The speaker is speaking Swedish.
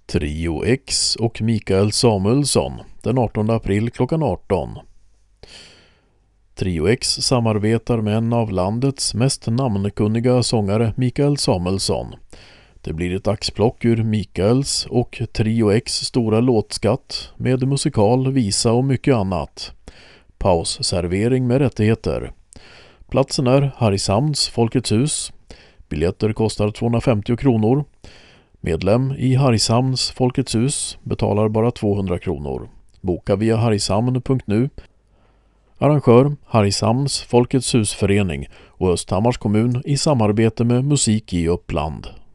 Trio X och Mikael Samuelsson den 18 april klockan 18. Trio X samarbetar med en av landets mest namnkunniga sångare, Mikael Samuelsson. Det blir ett axplock ur Mikaels och Trio X stora låtskatt med musikal, visa och mycket annat. Pausservering med rättigheter. Platsen är Hargshamns Folkets hus. Biljetter kostar 250 kronor. Medlem i Hargshamns Folkets hus betalar bara 200 kronor. Boka via hargshamn.nu. Arrangör Hargshamns Folkets husförening och Östhammars kommun i samarbete med Musik i Uppland.